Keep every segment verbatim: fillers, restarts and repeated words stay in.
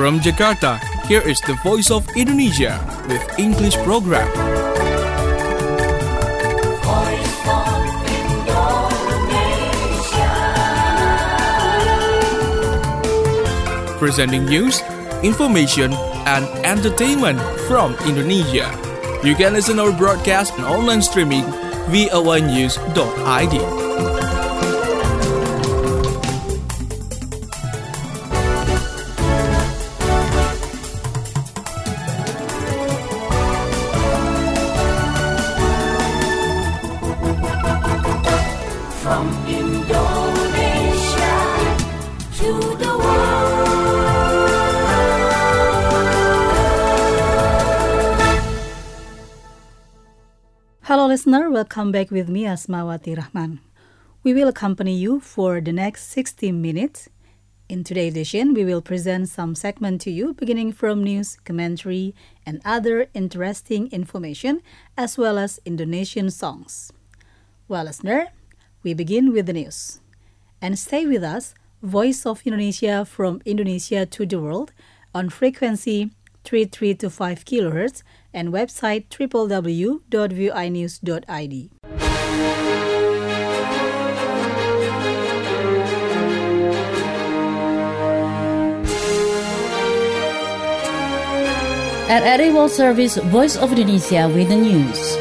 From Jakarta, here is the Voice of Indonesia with English program. Voice of Indonesia. Presenting news, information, and entertainment from Indonesia. You can listen our broadcast and online streaming v o a news dot i d. From Indonesia to the world. Hello listener, welcome back with me Asmawati Rahman. We will accompany you for the next sixty minutes. In today's edition, we will present some segment to you beginning from news, commentary, and other interesting information as well as Indonesian songs. Well listener, we begin with the news. And stay with us, Voice of Indonesia from Indonesia to the world on frequency three three two five kilohertz and website w w w dot v o i news dot i d. At R R I World Service, Voice of Indonesia with the news.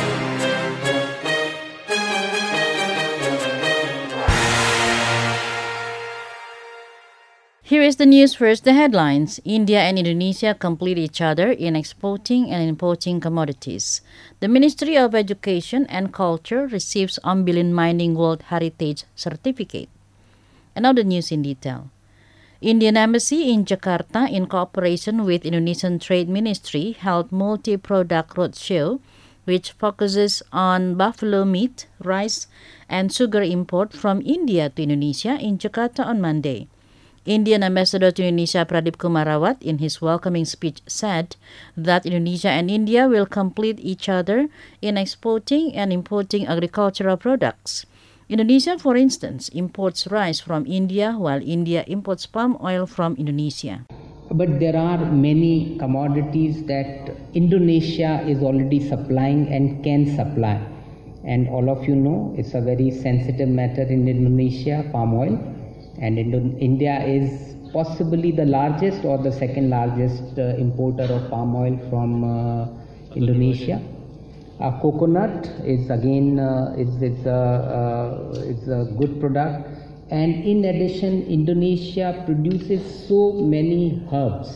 Here is the news first, the headlines. India and Indonesia complete each other in exporting and importing commodities. The Ministry of Education and Culture receives Ambilin Mining World Heritage Certificate. And now the news in detail. Indian Embassy in Jakarta, in cooperation with Indonesian Trade Ministry, held multi-product roadshow, which focuses on buffalo meat, rice, and sugar import from India to Indonesia in Jakarta on Monday. Indian Ambassador to Indonesia Pradeep Kumar Rawat, in his welcoming speech, said that Indonesia and India will complete each other in exporting and importing agricultural products. Indonesia, for instance, imports rice from India, while India imports palm oil from Indonesia. But there are many commodities that Indonesia is already supplying and can supply. And all of you know it's a very sensitive matter in Indonesia, palm oil. And Indo- India is possibly the largest or the second largest uh, importer of palm oil from uh, Indonesia. Uh, coconut is again uh, is it's a uh, it's a good product, and in addition, Indonesia produces so many herbs,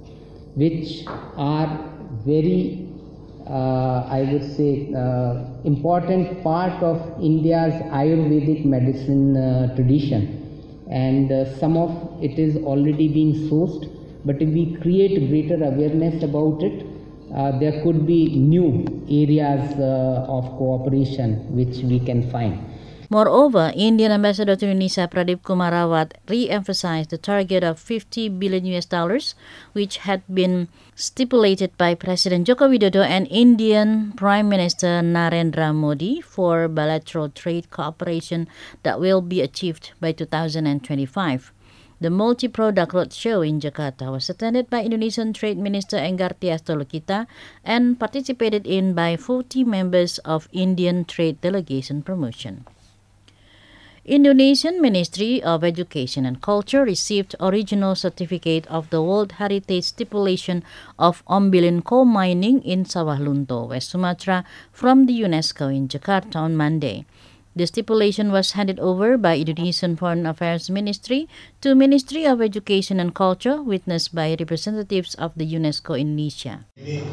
which are very uh, I would say uh, important part of India's Ayurvedic medicine uh, tradition, and uh, some of it is already being sourced. But if we create greater awareness about it, Uh, there could be new areas uh, of cooperation which we can find. Moreover, Indian Ambassador to Indonesia Pradeep Kumar Rawat re-emphasized the target of fifty billion U S dollars, which had been stipulated by President Joko Widodo and Indian Prime Minister Narendra Modi for bilateral trade cooperation that will be achieved by two thousand twenty-five. The multi-product roadshow in Jakarta was attended by Indonesian Trade Minister Enggarti Astrolokita and participated in by forty members of Indian Trade Delegation Promotion. Indonesian Ministry of Education and Culture received original certificate of the World Heritage Stipulation of Ambilin Coal Mining in Sawah Lunto, West Sumatra, from the UNESCO in Jakarta on Monday. The stipulation was handed over by Indonesian Foreign Affairs Ministry to Ministry of Education and Culture, witnessed by representatives of the UNESCO Indonesia.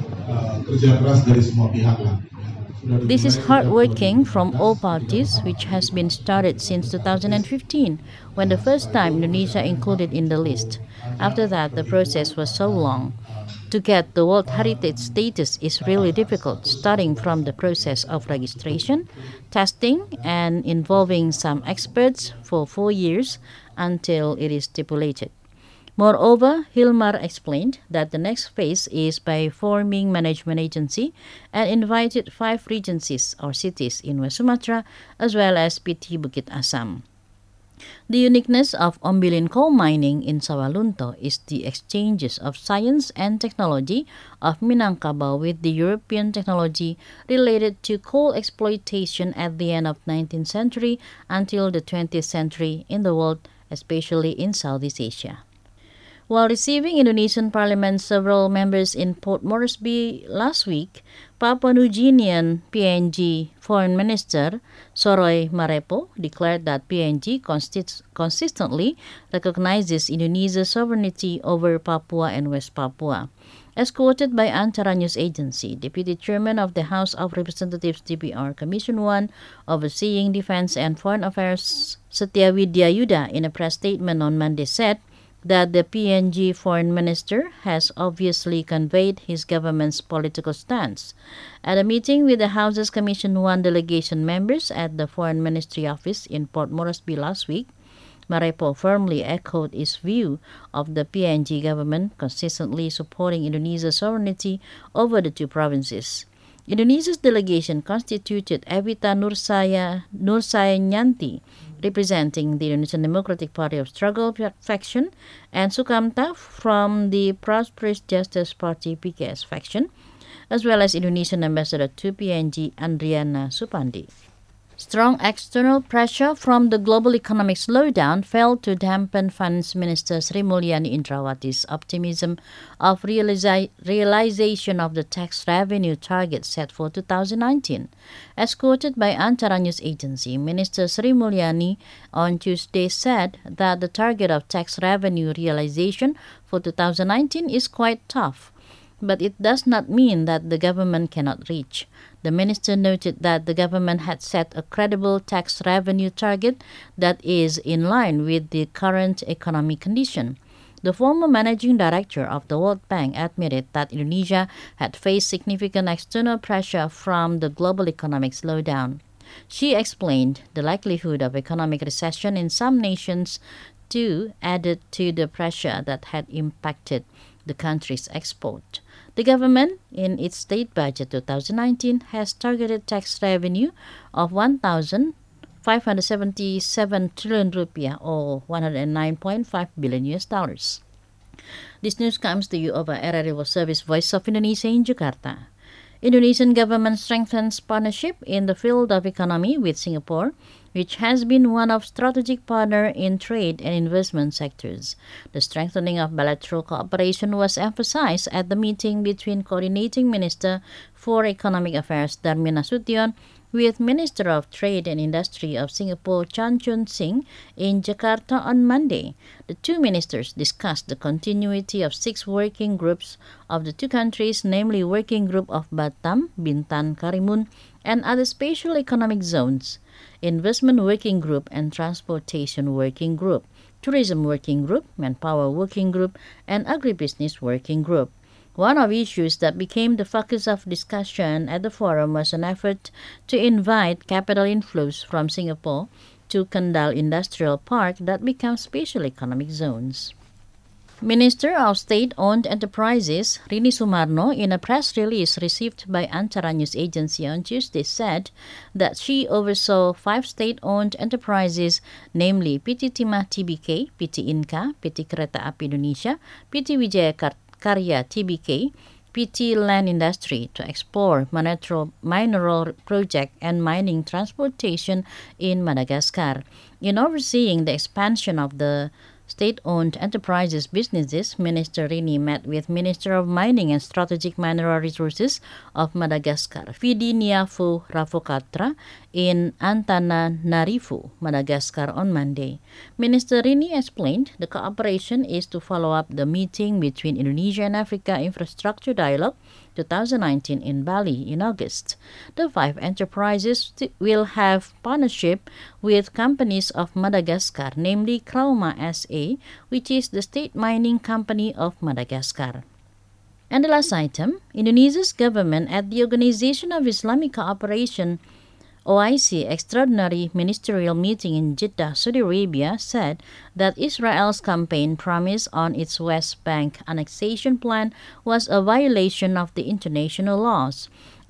This is hardworking from all parties, which has been started since two thousand fifteen, when the first time Indonesia included in the list. After that, the process was so long. To get the World Heritage status is really difficult, starting from the process of registration, testing, and involving some experts for four years until it is stipulated. Moreover, Hilmar explained that the next phase is by forming management agency and invited five regencies or cities in West Sumatra as well as P T Bukit Asam. The uniqueness of Ombilin coal mining in Sawalunto is the exchanges of science and technology of Minangkabau with the European technology related to coal exploitation at the end of nineteenth century until the twentieth century in the world, especially in Southeast Asia. While receiving Indonesian Parliament several members in Port Moresby last week, Papua New Guinean P N G Foreign Minister Soroy Marepo declared that P N G consist- consistently recognizes Indonesia's sovereignty over Papua and West Papua. As quoted by Antara News Agency, Deputy Chairman of the House of Representatives D P R Commission one, overseeing Defense and Foreign Affairs Setia Widyayuda in a press statement on Monday said that the P N G foreign minister has obviously conveyed his government's political stance. At a meeting with the House's Commission one delegation members at the Foreign Ministry office in Port Moresby last week, Marepo firmly echoed his view of the P N G government consistently supporting Indonesia's sovereignty over the two provinces. Indonesia's delegation constituted Evita Nursaya Nursayanti, representing the Indonesian Democratic Party of Struggle faction, and Sukamta from the Prosperous Justice Party P K S faction, as well as Indonesian ambassador to P N G Andriana Supandi. Strong external pressure from the global economic slowdown failed to dampen Finance Minister Sri Mulyani Indrawati's optimism of realisa- realization of the tax revenue target set for two thousand nineteen. As quoted by Antara News Agency, Minister Sri Mulyani on Tuesday said that the target of tax revenue realization for two thousand nineteen is quite tough, but it does not mean that the government cannot reach. The minister noted that the government had set a credible tax revenue target that is in line with the current economic condition. The former managing director of the World Bank admitted that Indonesia had faced significant external pressure from the global economic slowdown. She explained the likelihood of economic recession in some nations too added to the pressure that had impacted the country's export. The government, in its state budget twenty nineteen, has targeted tax revenue of one thousand five hundred seventy-seven trillion rupiah, or one hundred nine point five billion U S dollars. This news comes to you over R R I World Service Voice of Indonesia in Jakarta. Indonesian government strengthens partnership in the field of economy with Singapore, which has been one of strategic partner in trade and investment sectors. The strengthening of bilateral cooperation was emphasized at the meeting between Coordinating Minister for Economic Affairs Darmin Nasution with Minister of Trade and Industry of Singapore Chan Chun Sing in Jakarta on Monday. The two ministers discussed the continuity of six working groups of the two countries, namely Working Group of Batam, Bintan, Karimun, and other special economic zones, Investment Working Group and Transportation Working Group, Tourism Working Group, Manpower Working Group, and Agribusiness Working Group. One of the issues that became the focus of discussion at the forum was an effort to invite capital inflows from Singapore to Kendal Industrial Park that become special economic zones. Minister of State-Owned Enterprises Rini Sumarno, in a press release received by Antara News Agency on Tuesday, said that she oversaw five state-owned enterprises, namely P T Timah T B K, P T Inka, P T Kereta Api Indonesia, P T Wijaya Karya T B K, P T Land Industry, to explore mineral, mineral project and mining transportation in Madagascar. In overseeing the expansion of the state-owned enterprises businesses, Minister Rini met with Minister of Mining and Strategic Mineral Resources of Madagascar, Fidiniafu Rafokatra, in Antananarivo, Madagascar on Monday. Minister Rini explained the cooperation is to follow up the meeting between Indonesia and Africa Infrastructure Dialogue twenty nineteen in Bali in August. The five enterprises will have partnership with companies of Madagascar, namely Krauma S A, which is the state mining company of Madagascar. And the last item, Indonesia's government at the Organization of Islamic Cooperation O I C extraordinary ministerial meeting in Jeddah, Saudi Arabia, said that Israel's campaign promise on its West Bank annexation plan was a violation of the international laws.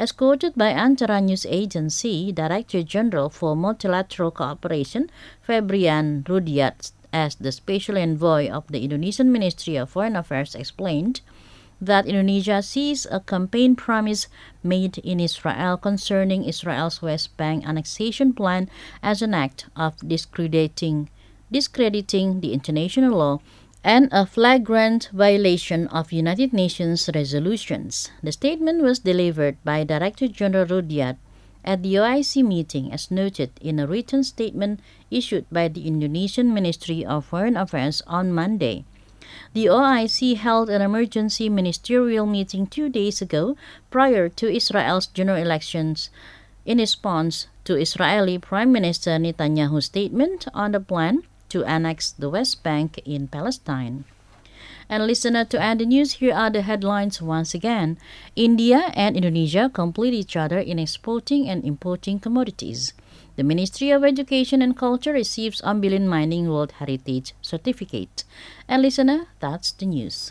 As quoted by Antara News Agency, Director General for Multilateral Cooperation, Febrian Rudyat, as the Special Envoy of the Indonesian Ministry of Foreign Affairs, explained that Indonesia sees a campaign promise made in Israel concerning Israel's West Bank annexation plan as an act of discrediting, discrediting the international law and a flagrant violation of United Nations resolutions. The statement was delivered by Director General Rudyat at the O I C meeting, as noted in a written statement issued by the Indonesian Ministry of Foreign Affairs on Monday. The O I C held an emergency ministerial meeting two days ago prior to Israel's general elections in response to Israeli Prime Minister Netanyahu's statement on the plan to annex the West Bank in Palestine. And listener, to end the news, here are the headlines once again. India and Indonesia complete each other in exporting and importing commodities. The Ministry of Education and Culture receives Ambilin Mining World Heritage Certificate. And listener, that's the news.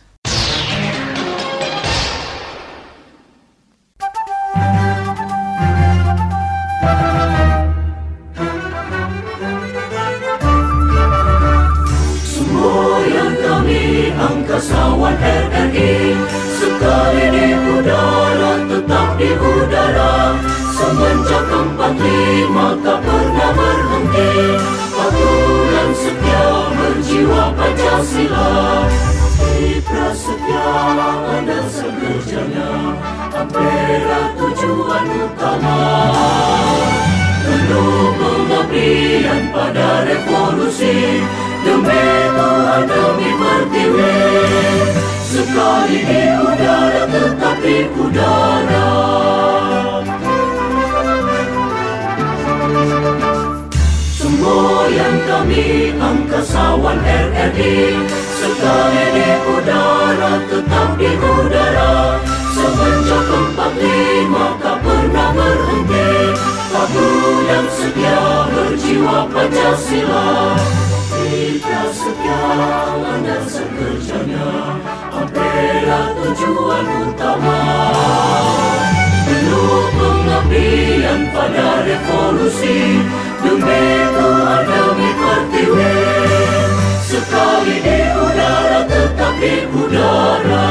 Semboyan kami angkasawan R R I, sekali di udara tetap di udara. Semenjak empat lima tak pernah berhenti, patuh dan setia berjiwa Pancasila. Di prasetya ada sekerjanya, Ampera tujuan utama. Penuh pengabdian pada revolusi, demi Tuhan demi pertiwi. Sekali di udara tetap di udara. Semboyan kami angkasawan R R I, sekali di udara tetap di udara. Semenjak empat lima tak pernah berhenti, patuh dan setia berjiwa Pancasila. Kita setia dan sekerjanya, Ampera tujuan utama. Penuh pengabdian pada revolusi, demi Tuhan demi pertiwi. Sekali di udara tetap di udara.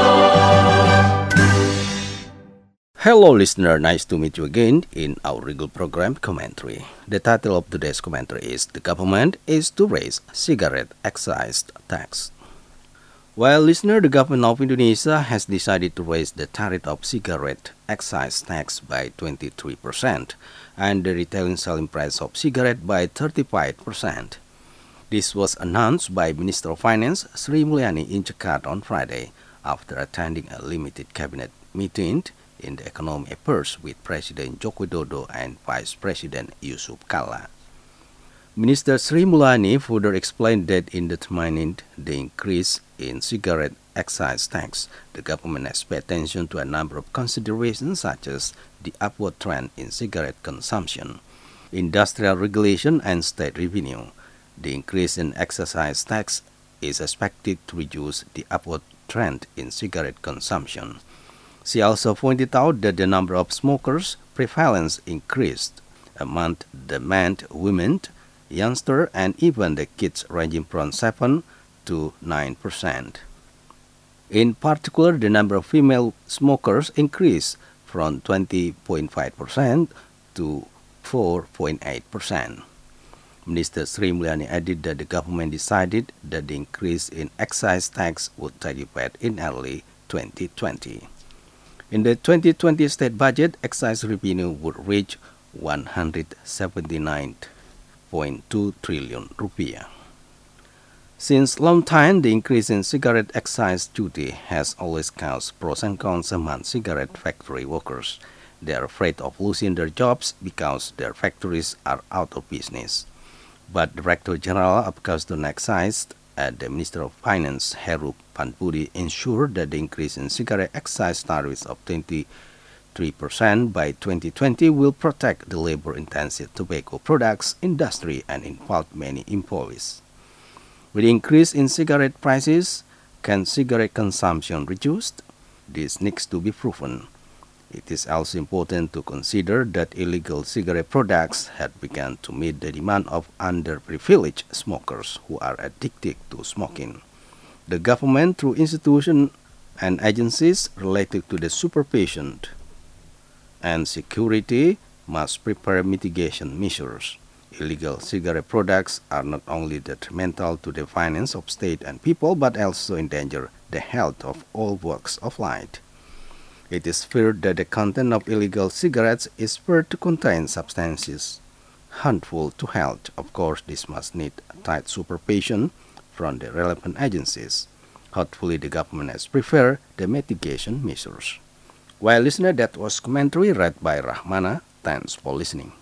Hello listener, nice to meet you again in our regular program commentary. The title of today's commentary is "The Government is to Raise Cigarette Excise Tax." Well, listener, the government of Indonesia has decided to raise the tariff of cigarette excise tax by twenty-three percent and the retailing selling price of cigarette by thirty-five percent. This was announced by Minister of Finance Sri Mulyani in Jakarta on Friday after attending a limited cabinet meeting in the Economic Affairs with President Joko Widodo and Vice President Yusuf Kalla. Minister Sri Mulyani further explained that in determining the increase in cigarette excise tax, the government has paid attention to a number of considerations such as the upward trend in cigarette consumption, industrial regulation and state revenue. The increase in excise tax is expected to reduce the upward trend in cigarette consumption. She also pointed out that the number of smokers' prevalence increased among the men, women, youngsters, and even the kids ranging from seven to nine percent. In particular, the number of female smokers increased from twenty point five percent to four point eight percent. Minister Sri Mulyani added that the government decided that the increase in excise tax would take effect in early twenty twenty. In the twenty twenty state budget, excise revenue would reach one hundred seventy-nine point two trillion rupiah. Since long time, the increase in cigarette excise duty has always caused pros and cons among cigarette factory workers. They are afraid of losing their jobs because their factories are out of business. But Director General of Custom Excise at the Minister of Finance, Heru Panbudi, ensured that the increase in cigarette excise tariffs of twenty-three percent by twenty twenty will protect the labor-intensive tobacco products industry and involve many employees. With the increase in cigarette prices, can cigarette consumption reduced? This needs to be proven. It is also important to consider that illegal cigarette products had begun to meet the demand of underprivileged smokers who are addicted to smoking. The government, through institutions and agencies related to the supervision and security, must prepare mitigation measures. Illegal cigarette products are not only detrimental to the finance of state and people, but also endanger the health of all walks of life. It is feared that the content of illegal cigarettes is feared to contain substances harmful to health. Of course, this must need tight supervision from the relevant agencies. Hopefully, the government has prepared the mitigation measures. Well, listener, that was commentary read by Rahmana. Thanks for listening.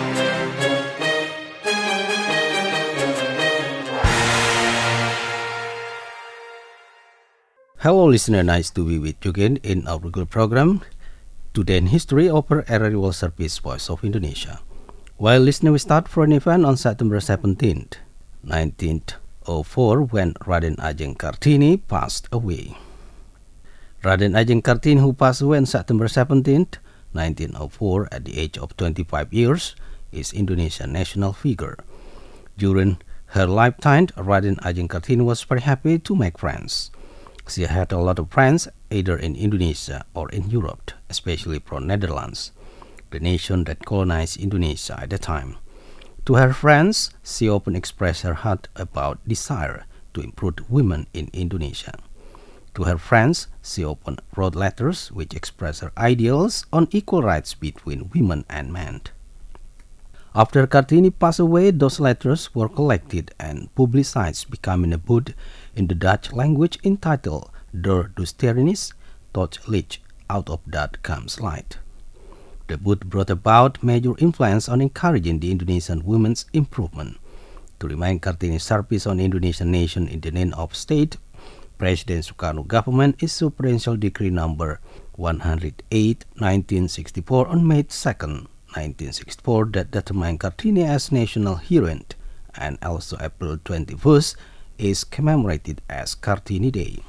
Hello listener, nice to be with you again in our regular program, Today in History over R R I World Service Voice of Indonesia. Well listener, we start from an event on September seventeenth, nineteen oh four, when Raden Ajeng Kartini passed away. Raden Ajeng Kartini, who passed away on September seventeenth, nineteen oh four at the age of twenty-five years, is Indonesian national figure. During her lifetime, Raden Ajeng Kartini was very happy to make friends. She had a lot of friends either in Indonesia or in Europe, especially from Netherlands, the nation that colonized Indonesia at the time. To her friends, she often expressed her heart about desire to improve women in Indonesia. To her friends, she often wrote letters which expressed her ideals on equal rights between women and men. After Kartini passed away, those letters were collected and publicized, becoming a book in the Dutch language entitled Der Duisternis tot Licht, Out of That Comes Light. The book brought about major influence on encouraging the Indonesian women's improvement. To remind Kartini's service on the Indonesian nation in the name of state, President Sukarno government issued Presidential Decree number one hundred eight, nineteen sixty-four on May second, nineteen sixty-four that determined Kartini as national heroine, and also April twenty-first is commemorated as Kartini Day.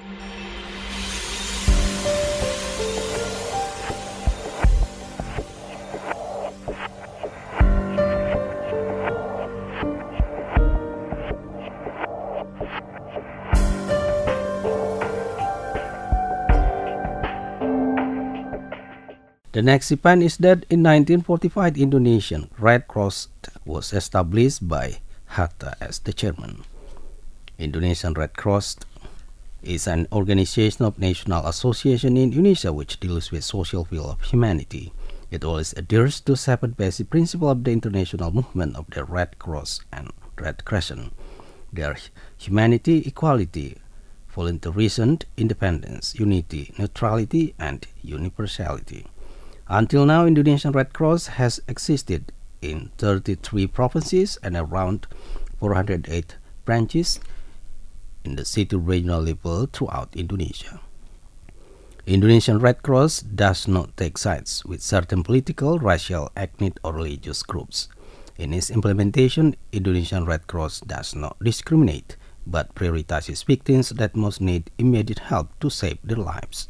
The next event is that in nineteen forty-five, Indonesian Red Cross was established by Hatta as the chairman. Indonesian Red Cross is an organization of national association in Indonesia which deals with social field of humanity. It always adheres to seven basic principles of the international movement of the Red Cross and Red Crescent. They are humanity, equality, voluntarism, independence, unity, neutrality, and universality. Until now, Indonesian Red Cross has existed in thirty-three provinces and around four hundred eight branches in the city regional level throughout Indonesia. Indonesian Red Cross does not take sides with certain political, racial, ethnic, or religious groups. In its implementation, Indonesian Red Cross does not discriminate, but prioritizes victims that most need immediate help to save their lives.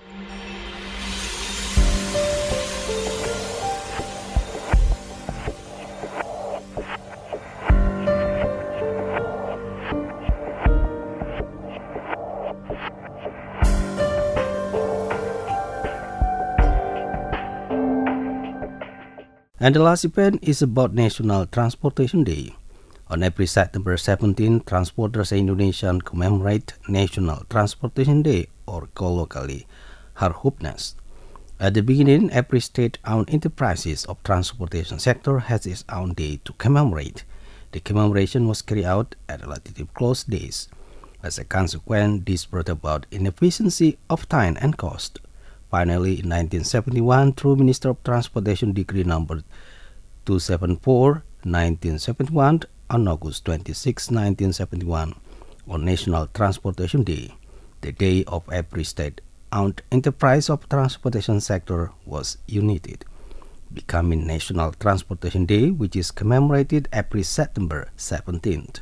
And the last event is about National Transportation Day. On every September seventeenth, Transporters Indonesia commemorate National Transportation Day, or colloquially Harhubnas. At the beginning, every state-owned enterprises of transportation sector has its own day to commemorate. The commemoration was carried out at relatively close days. As a consequence, this brought about inefficiency of time and cost. Finally, in nineteen seventy-one, through Minister of Transportation Decree number two seventy-four, nineteen seventy-one, on August twenty-sixth, nineteen seventy-one, on National Transportation Day, the day of every state-owned enterprise of transportation sector was united, becoming National Transportation Day, which is commemorated every September seventeenth.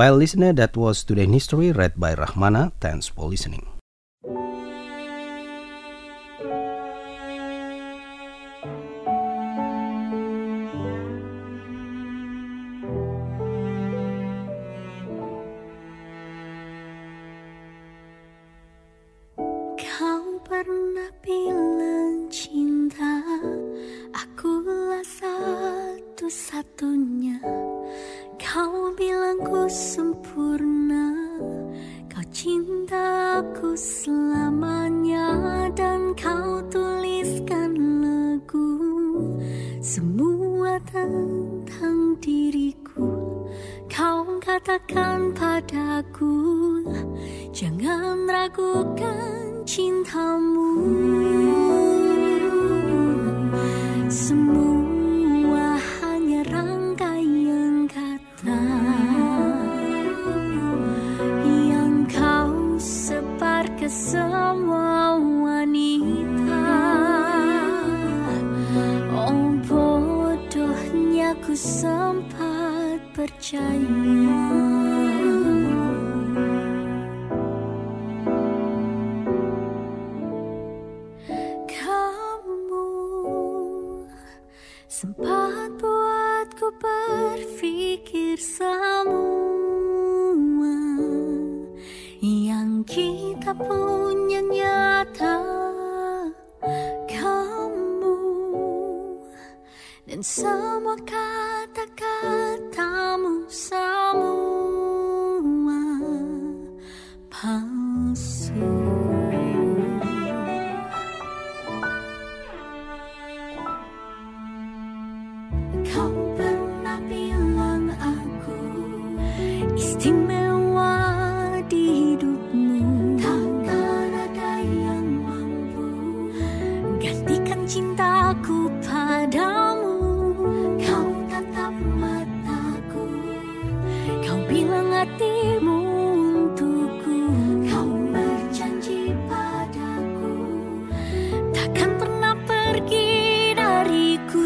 Well, listener, that was Today in History read by Rahmana. Thanks for listening. Kau pernah bilang cinta, akulah satu-satunya. Kau bilang ku sempurna, kau cinta aku selamanya. Dan kau tuliskan lagu, semua tentang diriku. Kau katakan padaku, jangan ragukan cintamu. Semua hanya rangkaian kata yang kau sebar ke semua wanita. Oh, bodohnya ku sempat percaya. Sempat buatku berpikir semua yang kita punya nyata. Kamu dan semua kata-katamu semua palsu. Kau pernah bilang aku istimewa di hidupmu. Takkan ada yang mampu gantikan cintaku padamu. Kau tatap mataku, kau bilang hatimu untukku. Kau berjanji padaku, takkan pernah pergi dariku.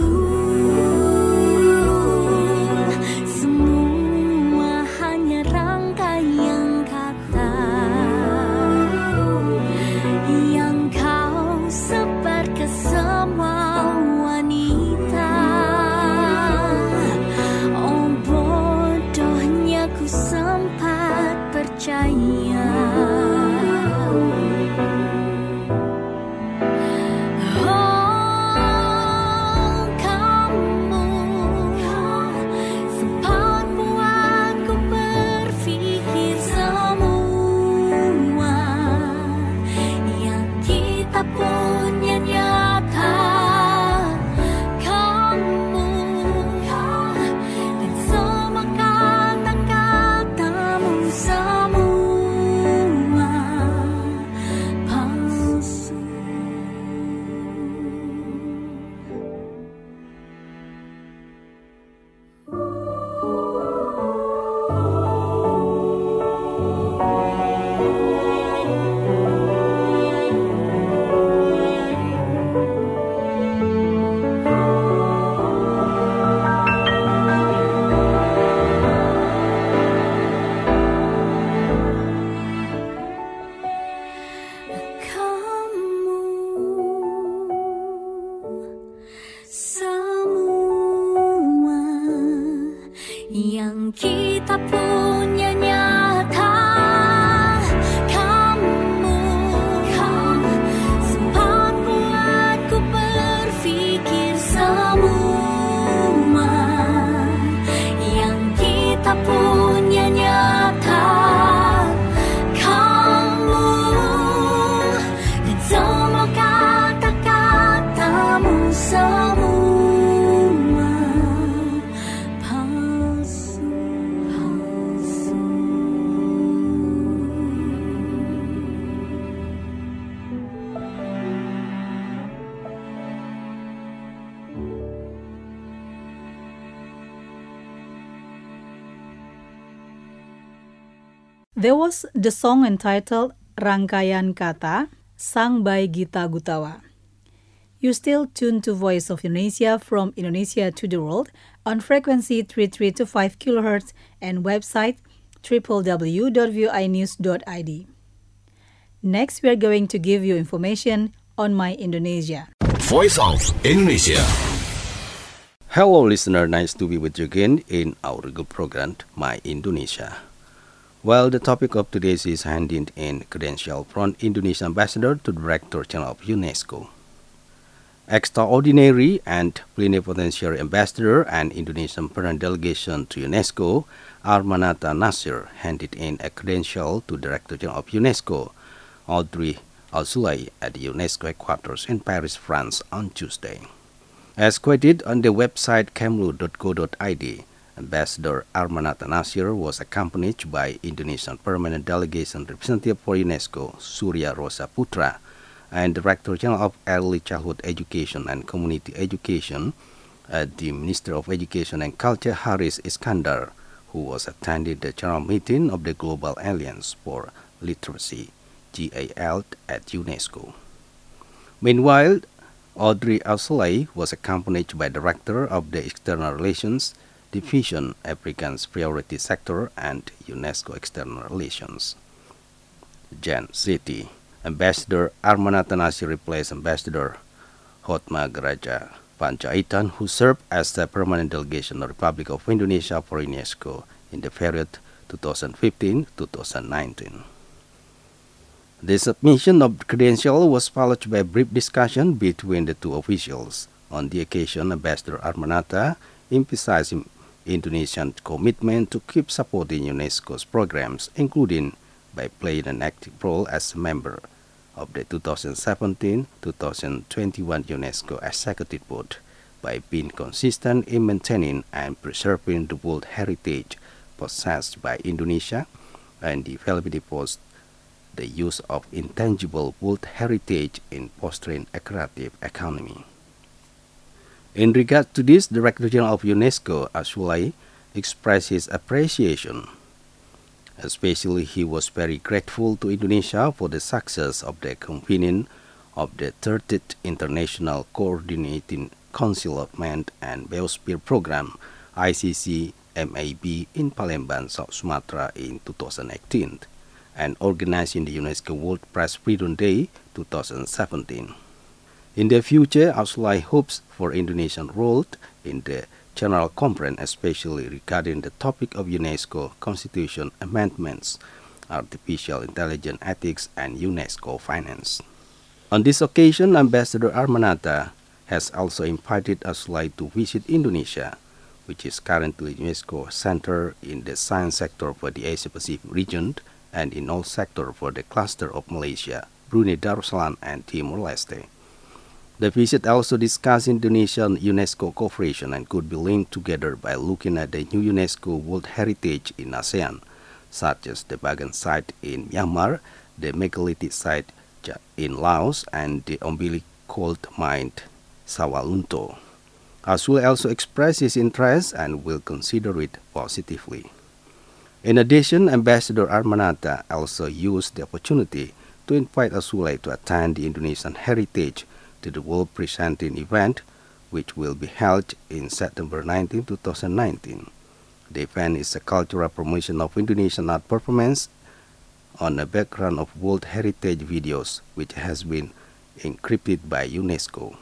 There was the song entitled Rangkaian Kata, sung by Gita Gutawa. You still tune to Voice of Indonesia from Indonesia to the World on frequency three three two five kilohertz and website w w w dot v o i news dot i d. Next, we are going to give you information on My Indonesia. Voice of Indonesia. Hello listener, nice to be with you again in our regular program, My Indonesia. Well, the topic of today is handed in credential from Indonesian Ambassador to Director General of UNESCO. Extraordinary and Plenipotentiary Ambassador and Indonesian Permanent Delegation to UNESCO, Armanata Nasir, handed in a credential to Director General of UNESCO, Audrey Azoulay, at the UNESCO headquarters in Paris, France on Tuesday. As quoted on the website kemlu dot co dot i d, Ambassador Armanata Nasir was accompanied by Indonesian Permanent Delegation Representative for UNESCO, Surya Rosa Putra, and Director General of Early Childhood Education and Community Education at the Minister of Education and Culture, Haris Iskandar, who was attending the general meeting of the Global Alliance for Literacy, G A L, at UNESCO. Meanwhile, Audrey Azoulay was accompanied by Director of the External Relations Division, African's Priority Sector, and UNESCO External Relations. Jan City. Ambassador Armanata Nasir replaced Ambassador Hotma Garaja Panjaitan, who served as the permanent delegation of the Republic of Indonesia for UNESCO in the period twenty fifteen to twenty nineteen. The submission of the credential was followed by a brief discussion between the two officials. On the occasion, Ambassador Armanata emphasized Indonesia's commitment to keep supporting UNESCO's programs, including by playing an active role as a member of the twenty seventeen to twenty twenty-one UNESCO Executive Board by being consistent in maintaining and preserving the world heritage possessed by Indonesia and developing both the use of intangible world heritage in fostering a creative economy. In regard to this, Director General of UNESCO, Azoulay, expressed his appreciation. Especially, he was very grateful to Indonesia for the success of the convening of the thirtieth International Coordinating Council of Manned and Biosphere Program, I C C M A B, in Palembang, South Sumatra in twenty eighteen, and organizing the UNESCO World Press Freedom Day twenty seventeen. In the future, Azoulay hopes for Indonesian role in the General Conference, especially regarding the topic of UNESCO Constitution amendments, artificial intelligence ethics, and UNESCO finance. On this occasion, Ambassador Armanata has also invited Azoulay to visit Indonesia, which is currently UNESCO Center in the science sector for the Asia-Pacific region and in all sectors for the cluster of Malaysia, Brunei Darussalam, and Timor-Leste. The visit also discussed Indonesian UNESCO cooperation and could be linked together by looking at the new UNESCO World Heritage in ASEAN, such as the Bagan site in Myanmar, the megalithic site in Laos, and the umbilical mine Sawalunto. Azoulay also expressed his interest and will consider it positively. In addition, Ambassador Armanata also used the opportunity to invite Azoulay to attend the Indonesian Heritage to the World Presenting event, which will be held in September nineteenth, twenty nineteen. The event is a cultural promotion of Indonesian art performance on a background of World Heritage videos, which has been encrypted by UNESCO.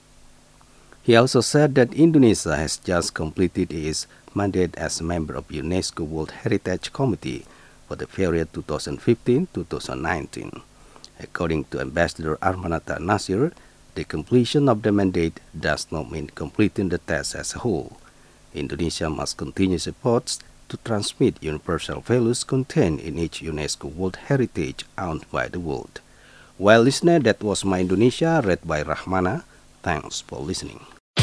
He also said that Indonesia has just completed its mandate as a member of UNESCO World Heritage Committee for the period twenty fifteen to twenty nineteen. According to Ambassador Armanata Nasir, the completion of the mandate does not mean completing the task as a whole. Indonesia must continue efforts to transmit universal values contained in each UNESCO World Heritage owned by the world. Well, listener, that was My Indonesia, read by Rahmana. Thanks for listening.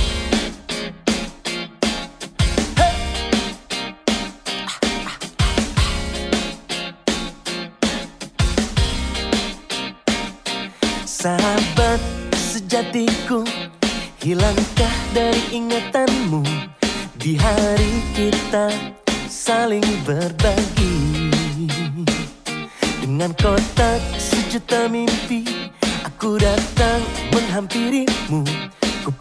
Sahabat sejatiku, hilangkah dari ingatanmu di hari kita saling berbagi. Dengan kotak sejuta mimpi, aku datang menghampirimu. Ku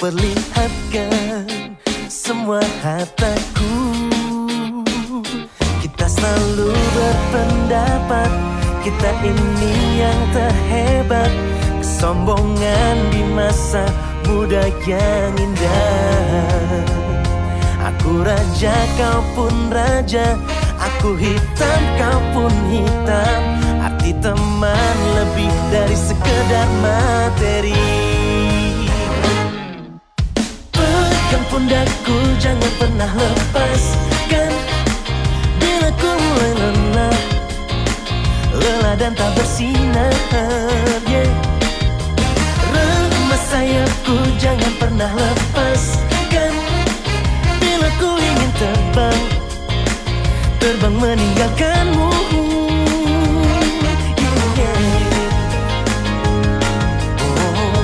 perlihatkan semua hartaku. Kita selalu berpendapat kita ini yang terhebat. Kesombongan di masa muda yang indah. Aku raja, kau pun raja. Aku hitam, kau pun hitam. Arti teman lebih dari sekedar materi. Pegang pundakku, jangan pernah lepaskan. Bila ku mulai lelah, lelah dan tak bersinar, yeah. Remas sayapku, jangan pernah lepaskan. Bila ku ingin terbang, terbang meninggalkanmu, yeah. Oh,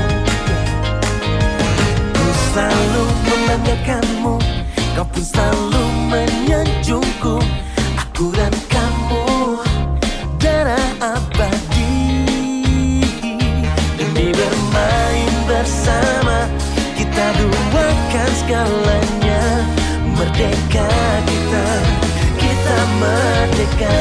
ku selalu membanggakanmu, kau pun selalu menyanjungku. Aku dan kamu darah abadi. Demi bermain bersama, kita duakan segalanya. Merdeka kita, kita merdeka.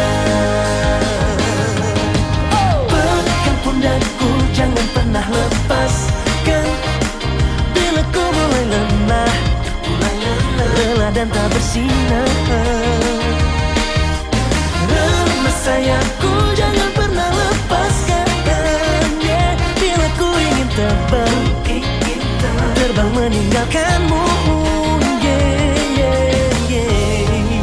Pegang pundakku, jangan pernah lepaskan. Bila ku mulai lemah, lelah dan tak bersinar, remas sayapku, jangan pernah lepaskan, yeah. Bila ku ingin terbang, terbang meninggalkanmu, yeah, yeah, yeah.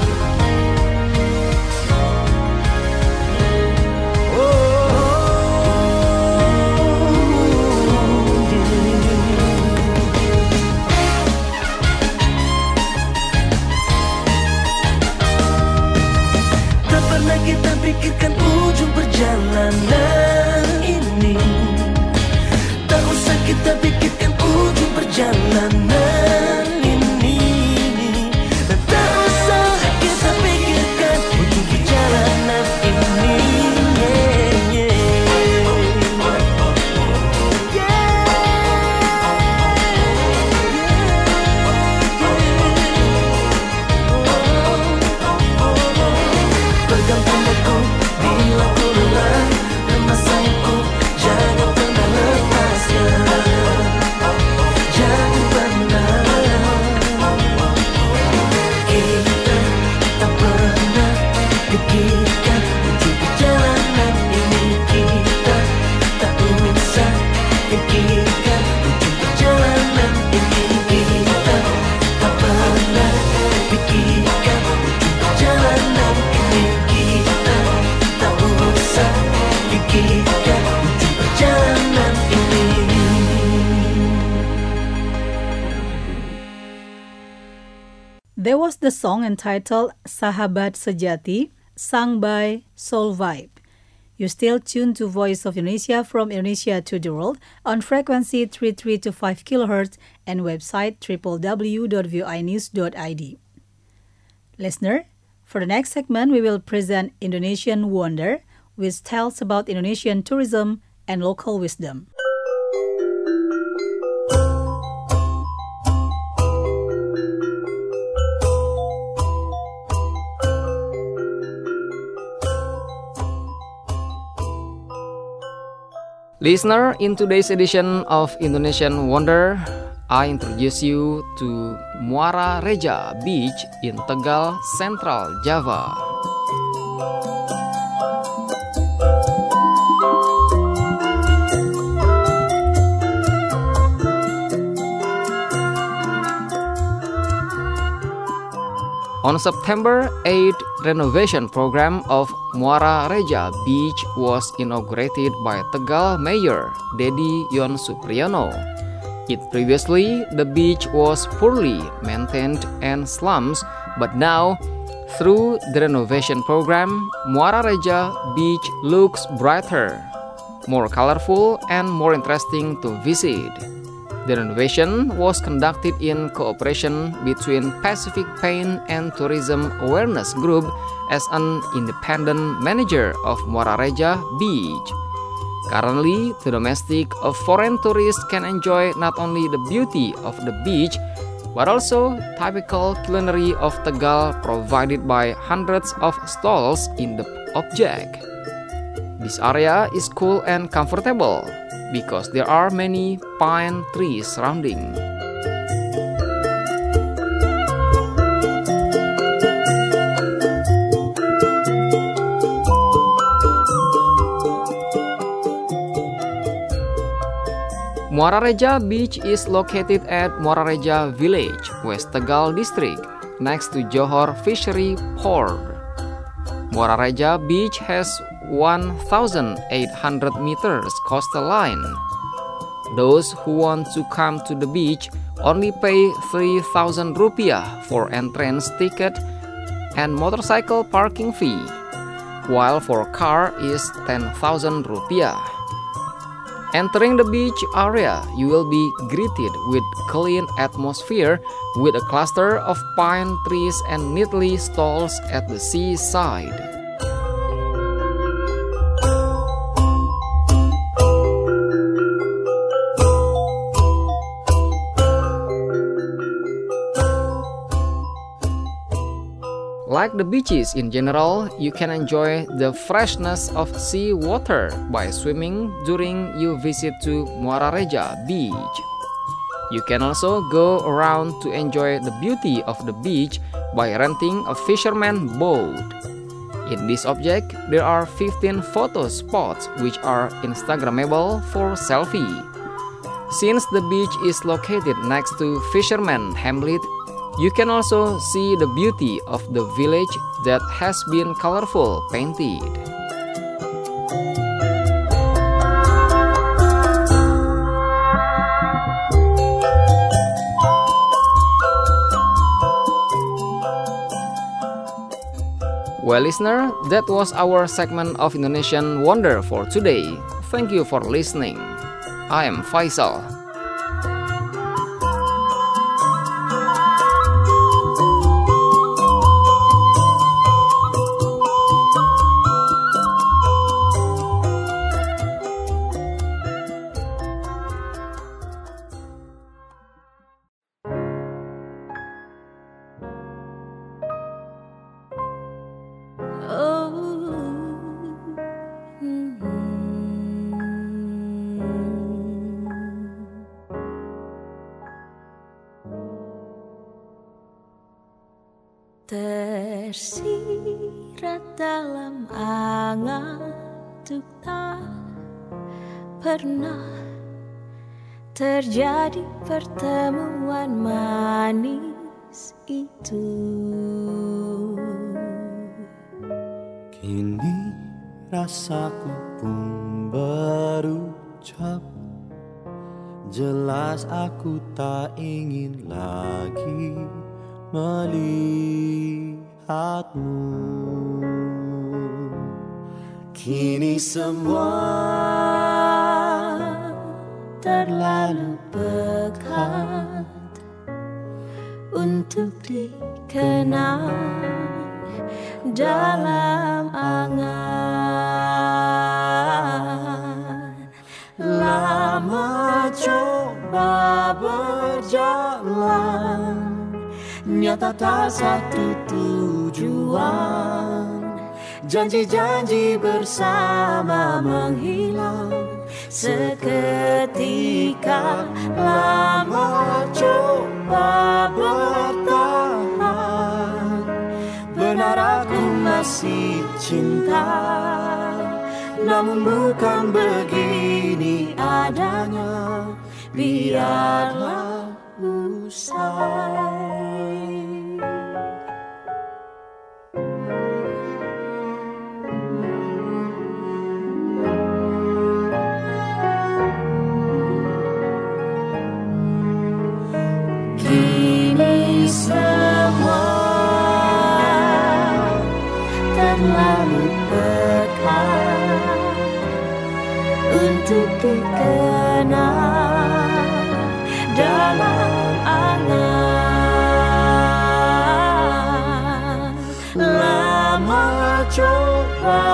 Oh, tak pernah kita pikirkan ujung perjalanan ini. Tak usah kita pikirkan ujung perjalanan ini. Dan tak usah kita pikirkan ujung perjalanan ini, yeah, yeah. Pegang pundakku bila ku lelah, remas sayapku, jangan pernah lepaskan. Jangan pernah. Kita tak pernah pikirkan ujung perjalanan ini. Kita tak usah pikirkan ujung perjalanan ini. Kita tak pernah pikirkan ujung perjalanan ini. Kita tak usah pikirkan ujung perjalanan ini. There was the song entitled Sahabat Sejati, sung by Soul Vibe. You still tuned to Voice of Indonesia from Indonesia to the World on frequency three three two five kilohertz and website w w w dot v o i news dot i d. Listener, for the next segment we will present Indonesian Wonder, which tells about Indonesian tourism and local wisdom. Listener, in today's edition of Indonesian Wonder, I introduce you to Muara Reja Beach in Tegal, Central Java. On September eighth, renovation program of Muara Reja Beach was inaugurated by Tegal Mayor Dedi Yon Supriyono. It previously, the beach was poorly maintained and slums, but now, through the renovation program, Muara Reja Beach looks brighter, more colorful, and more interesting to visit. The renovation was conducted in cooperation between Pacific Paint and Tourism Awareness Group as an independent manager of Muara Reja Beach. Currently, the domestic or foreign tourists can enjoy not only the beauty of the beach, but also typical culinary of Tegal provided by hundreds of stalls in the object. This area is cool and comfortable because there are many pine trees surrounding. Muara Reja Beach is located at Muara Reja Village, West Tegal District, next to Johor Fishery Port. Muara Reja Beach has one thousand eight hundred meters coastal line. Those who want to come to the beach only pay three thousand rupiah for entrance ticket and motorcycle parking fee, while for car is ten thousand rupiah. Entering the beach area, you will be greeted with clean atmosphere with a cluster of pine trees and neatly stalls at the seaside. Like the beaches in general, you can enjoy the freshness of sea water by swimming during you visit to Muara Reja Beach. You can also go around to enjoy the beauty of the beach by renting a fisherman boat. In this object, there are fifteen photo spots which are Instagrammable for selfie. Since the beach is located next to Fisherman Hamlet, you can also see the beauty of the village that has been colorful painted. Well, listener, that was our segment of Indonesian Wonder for today. Thank you for listening. I am Faisal. Tersirat dalam angan untuk tak pernah terjadi pertemuan manis itu. Kini rasaku pun berucap, jelas aku tak ingin lagi melihatmu. Kini semua terlalu pekat untuk dikenang dalam angan. Lama coba berjalan, nyata tak satu tujuan. Janji-janji bersama menghilang seketika. Lama coba bertahan, benar aku masih cinta, namun bukan begini adanya. Biarlah usai. Kini semua terlalu pekat untuk dikenal dalam angan. Lama coba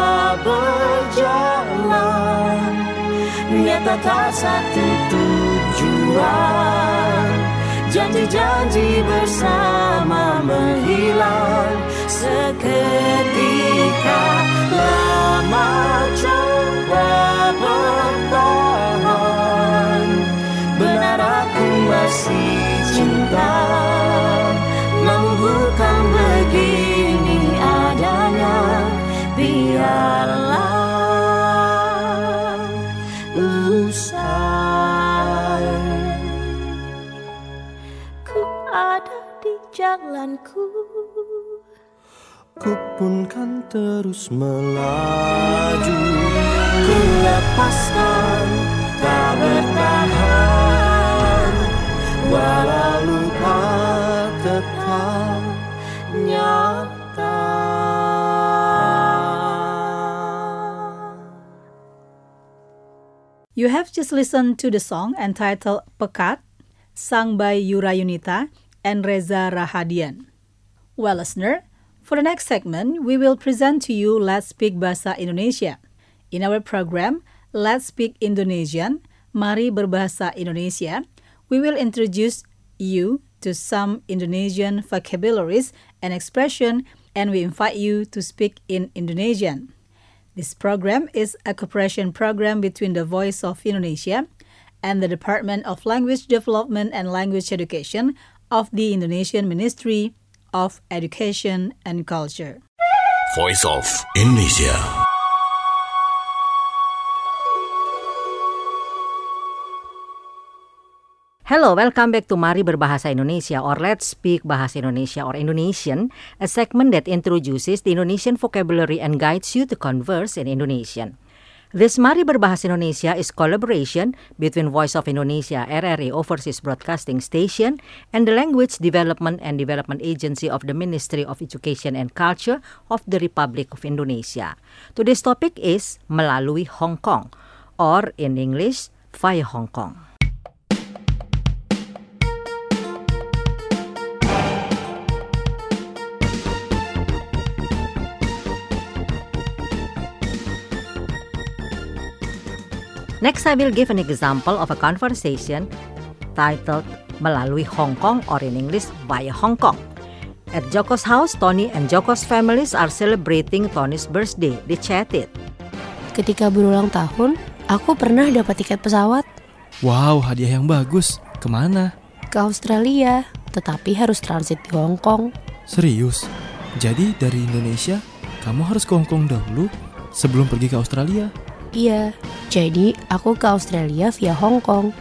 berjalan, nyata tak satu tujuan. janji-janji bersama menghilang seketika. Lama coba bertahan, benar aku masih cinta, namun bukan begini adanya. Biarlah usai, ku ada di jalanku, ku pun kan terus melaju. Ku lepaskan, tak bertahan, walau lupa tetap nyata. You have just listened to the song entitled Pekat, sung by Yura Yunita and Reza Rahadian. Well, listener, for the next segment, we will present to you Let's Speak Bahasa Indonesia. In our program, Let's Speak Indonesian, Mari Berbahasa Indonesia, we will introduce you to some Indonesian vocabularies and expression, and we invite you to speak in Indonesian. This program is a cooperation program between the Voice of Indonesia and the Department of Language Development and Language Education of the Indonesian Ministry of Education and Culture. Voice of Indonesia. Hello, welcome back to Mari Berbahasa Indonesia or Let's Speak Bahasa Indonesia or Indonesian, a segment that introduces the Indonesian vocabulary and guides you to converse in Indonesian. This Mari Berbahasa Indonesia is collaboration between Voice of Indonesia R R I Overseas Broadcasting Station and the Language Development and Development Agency of the Ministry of Education and Culture of the Republic of Indonesia. Today's topic is melalui Hong Kong, or in English, via Hong Kong. Next, I will give an example of a conversation titled Melalui Hong Kong, or in English, via Hong Kong. At Joko's house, Tony and Joko's families are celebrating Tony's birthday. They chatted. Ketika berulang tahun, aku pernah dapat tiket pesawat. Wow, hadiah yang bagus. Kemana? Ke Australia, tetapi harus transit di Hong Kong. Serius? Jadi dari Indonesia, kamu harus ke Hong Kong dahulu sebelum pergi ke Australia? Iya, jadi aku ke Australia via Hong Kong.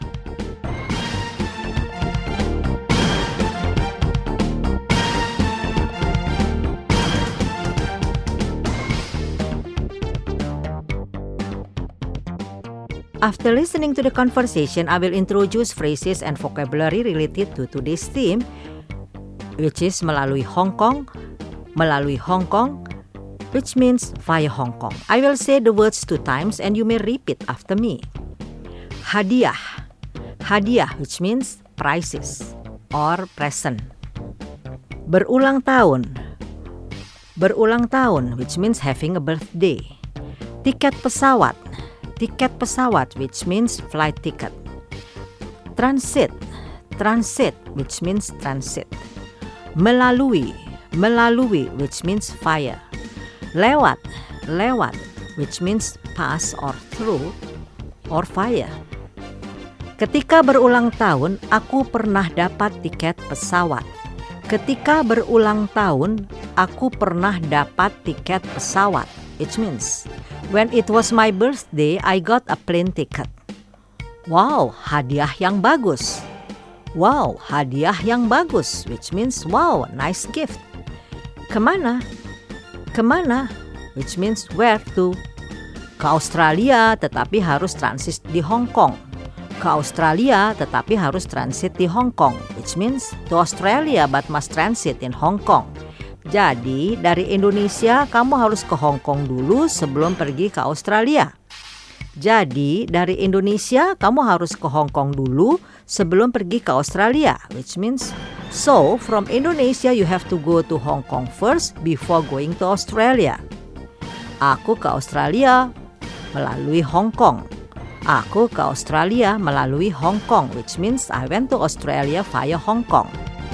After listening to the conversation, I will introduce phrases and vocabulary related to today's theme, which is melalui Hong Kong, melalui Hong Kong, which means via Hong Kong. I will say the words two times and you may repeat after me. Hadiah. Hadiah, which means prizes or present. Berulang tahun. Berulang tahun, which means having a birthday. Tiket pesawat. Tiket pesawat, which means flight ticket. Transit. Transit, which means transit. Melalui. Melalui, which means via. Lewat, lewat, which means pass or through or via. Ketika berulang tahun, aku pernah dapat tiket pesawat. Ketika berulang tahun, aku pernah dapat tiket pesawat. Which means, when it was my birthday, I got a plane ticket. Wow, hadiah yang bagus. Wow, hadiah yang bagus, which means, wow, nice gift. Kemana? Kemana? Which means where to. Ke Australia, tetapi harus transit di Hong Kong. Ke Australia, tetapi harus transit di Hong Kong. Which means to Australia but must transit in Hong Kong. Jadi dari Indonesia kamu harus ke Hong Kong dulu sebelum pergi ke Australia. Jadi dari Indonesia kamu harus ke Hong Kong dulu sebelum pergi ke Australia. Which means, so from Indonesia you have to go to Hong Kong first before going to Australia. Aku ke Australia melalui Hong Kong. Aku ke Australia melalui Hong Kong, which means I went to Australia via Hong Kong.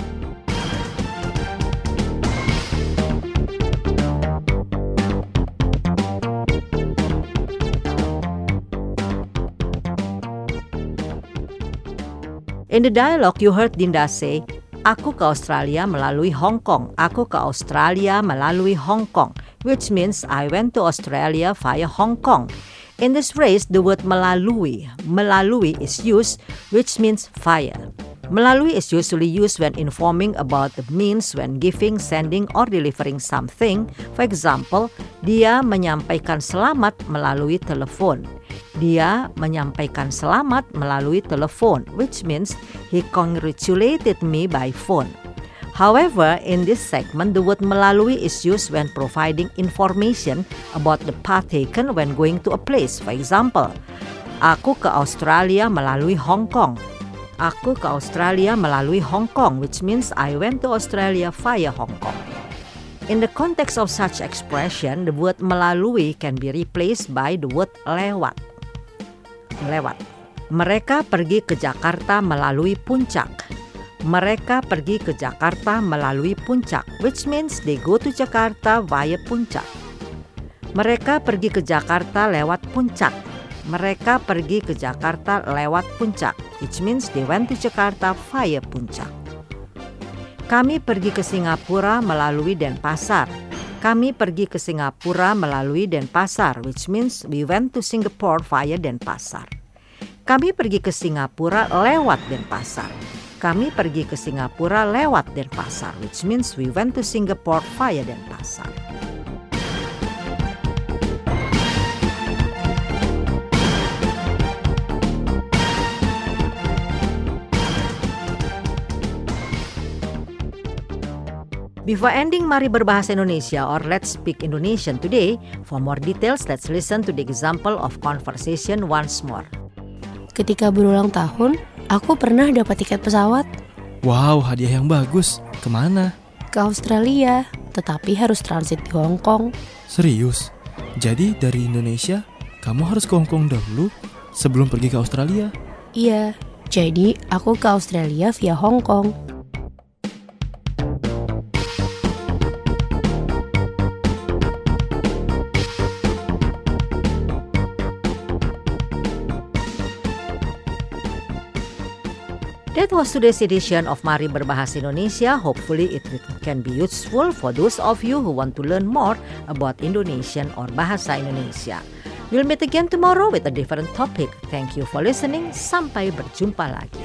In the dialogue, you heard Dinda say, aku ke Australia melalui Hong Kong. Aku ke Australia melalui Hong Kong, which means I went to Australia via Hong Kong. In this phrase, the word melalui, melalui is used, which means via. Melalui is usually used when informing about the means when giving, sending, or delivering something. For example, dia menyampaikan selamat melalui telepon. Dia menyampaikan selamat melalui telepon, which means he congratulated me by phone. However, in this segment, the word melalui is used when providing information about the path taken when going to a place. For example, aku ke Australia melalui Hong Kong. Aku ke Australia melalui Hong Kong, which means I went to Australia via Hong Kong. In the context of such expression, the word melalui can be replaced by the word lewat. Lewat. Mereka pergi ke Jakarta melalui Puncak. Mereka pergi ke Jakarta melalui Puncak, which means they go to Jakarta via Puncak. Mereka pergi ke Jakarta lewat Puncak. Mereka pergi ke Jakarta lewat Puncak, which means they went to Jakarta via Puncak. Kami pergi ke Singapura melalui Denpasar. Kami pergi ke Singapura melalui Denpasar, which means we went to Singapore via Denpasar. Kami pergi ke Singapura lewat Denpasar. Kami pergi ke Singapura lewat Denpasar, which means we went to Singapore via Denpasar. Before ending, mari berbahasa Indonesia or let's speak Indonesian today. For more details, let's listen to the example of conversation once more. Ketika berulang tahun, aku pernah dapat tiket pesawat. Wow, hadiah yang bagus. Kemana? Ke Australia, tetapi harus transit di Hong Kong. Serius? Jadi dari Indonesia, kamu harus ke Hong Kong dahulu sebelum pergi ke Australia? Iya, jadi aku ke Australia via Hong Kong. That was today's edition of Mari Berbahasa Indonesia. Hopefully it can be useful for those of you who want to learn more about Indonesian or Bahasa Indonesia. We'll meet again tomorrow with a different topic. Thank you for listening. Sampai berjumpa lagi.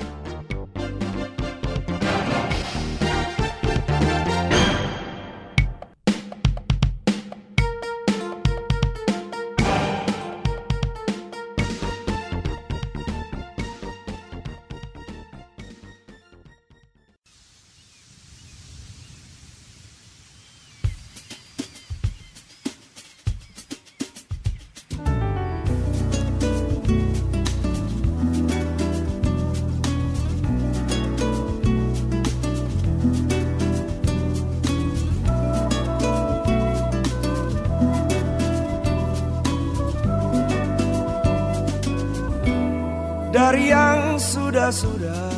Dari yang sudah-sudah,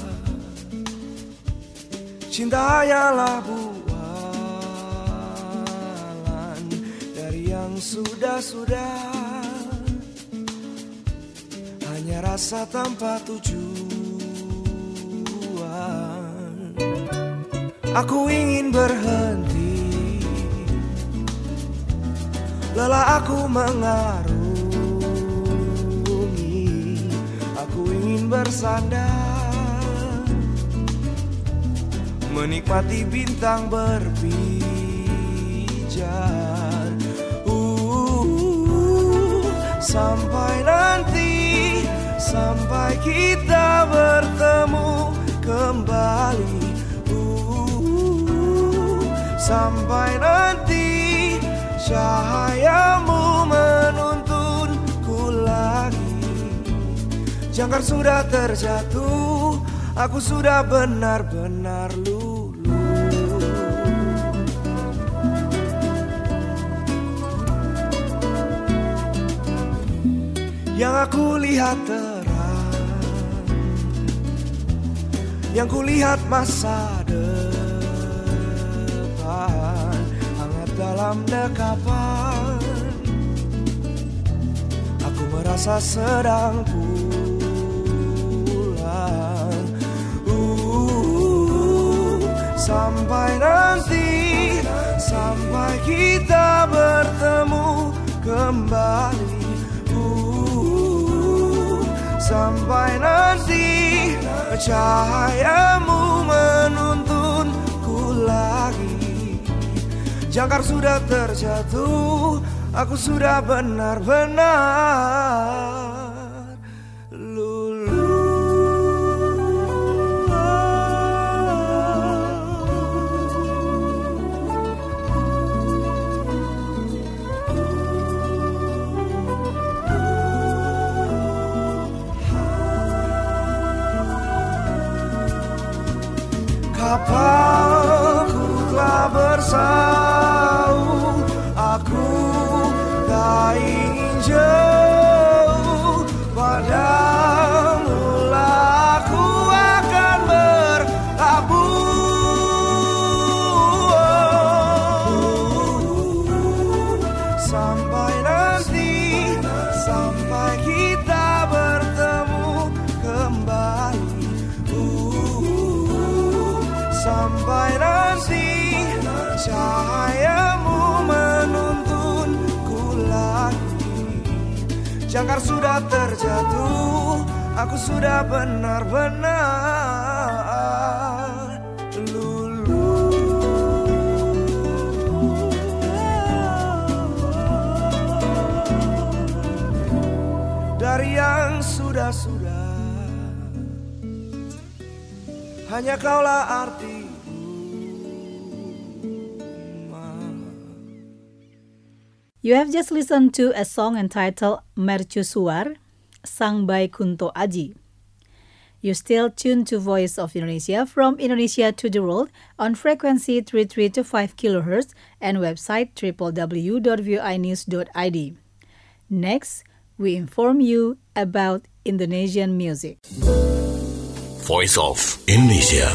cinta hanyalah bualan. Dari yang sudah-sudah, hanya rasa tanpa tujuan. Aku ingin berhenti, lelah aku mengarungi. Bersandar, menikmati bintang berpijar. uh, Sampai nanti, sampai kita bertemu kembali. uh, Sampai nanti, cahayamu menuntunku lagi. Jangkar sudah terjatuh, aku sudah benar-benar luluh. yang aku lihat terang, yang ku lihat masa depan hangat dalam dekapan. Aku merasa sedang pulang. uh, Sampai nanti, sampai kita bertemu kembali. uh, Sampai nanti cahayamu menuntunku lagi. Jangkar sudah terjatuh, aku sudah benar-benar lulu. Kapalku telah bersau, aku tak ingin jauh, padamu lah aku akan berlabuh. Sampai nanti, sampai kita bertemu kembali. Sampai nanti cahayamu menuntunku lagi. Jangkar sudah terjatuh, aku sudah benar-benar lulu. Dari yang sudah-sudah, hanya kaulah arti. You have just listened to a song entitled Mercusuar, sung by Kunto Aji. You still tuned to Voice of Indonesia from Indonesia to the world on frequency three three two five kilohertz and website w w w dot v o i news dot i d. Next, we inform you about Indonesian music. Voice of Indonesia.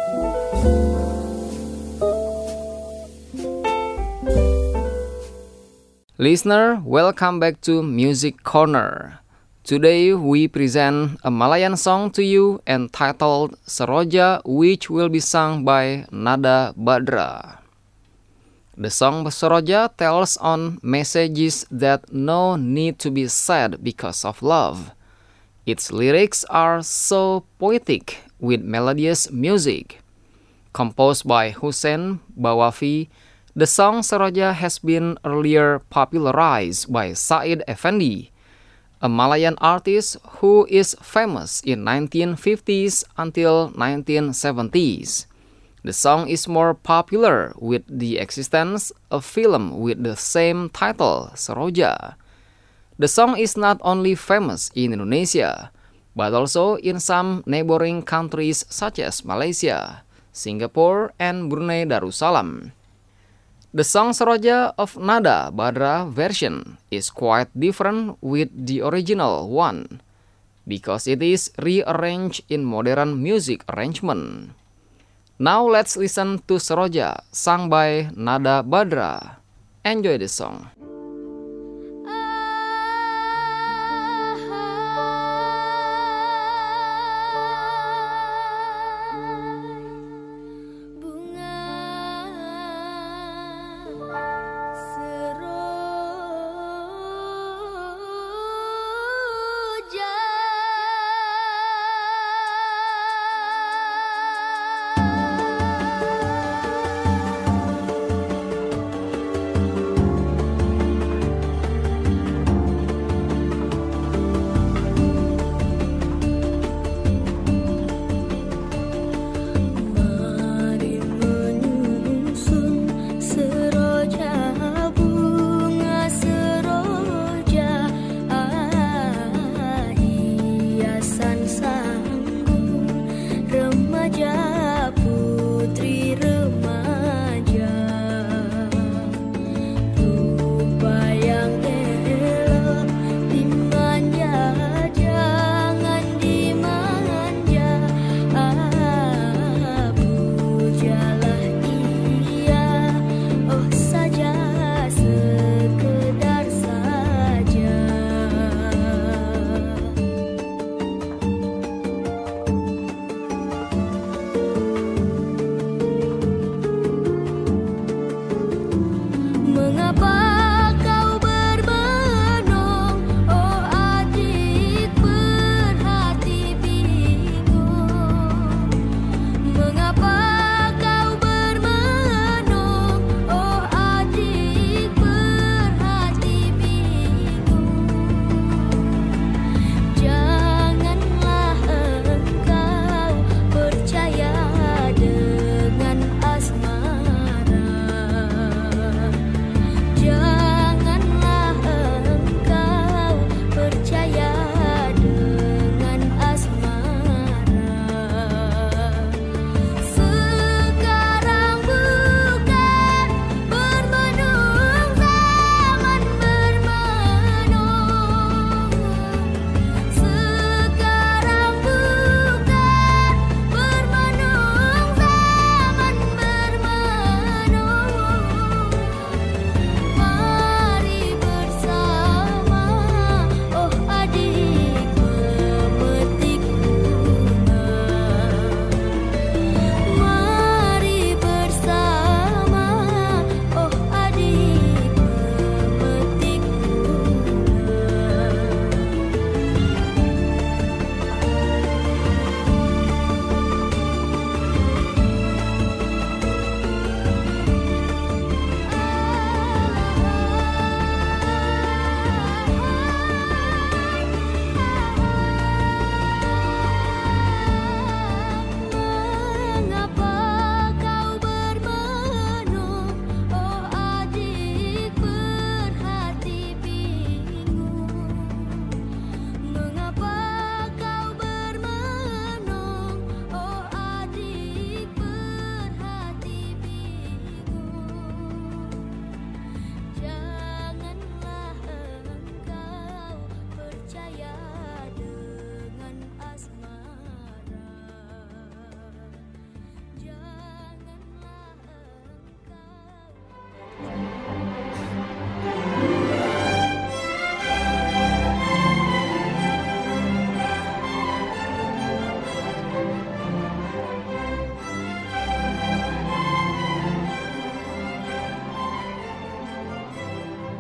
Listener, welcome back to Music Corner. Today we present a Malayan song to you entitled Seroja, which will be sung by Nada Badra. The song Seroja tells on messages that no need to be said because of love. Its lyrics are so poetic with melodious music. Composed by Hussein Bawafi, the song Seroja has been earlier popularized by Said Effendi, a Malayan artist who is famous in nineteen fifties until nineteen seventies. The song is more popular with the existence of a film with the same title, Seroja. The song is not only famous in Indonesia, but also in some neighboring countries such as Malaysia, Singapore, and Brunei Darussalam. The song Seroja of Nada Badra version is quite different with the original one, because it is rearranged in modern music arrangement. Now let's listen to Seroja sung by Nada Badra. Enjoy the song.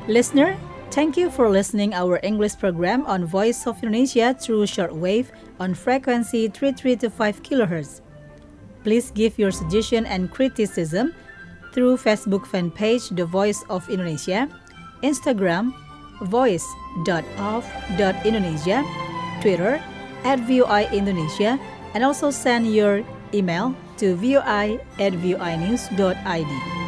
Listener, thank you for listening our English program on Voice of Indonesia through shortwave on frequency thirty-three to five kilohertz. Please give your suggestion and criticism through Facebook fan page The Voice of Indonesia, Instagram voice dot of dot indonesia, Twitter at V O I Indonesia, and also send your email to voi at voinews dot id.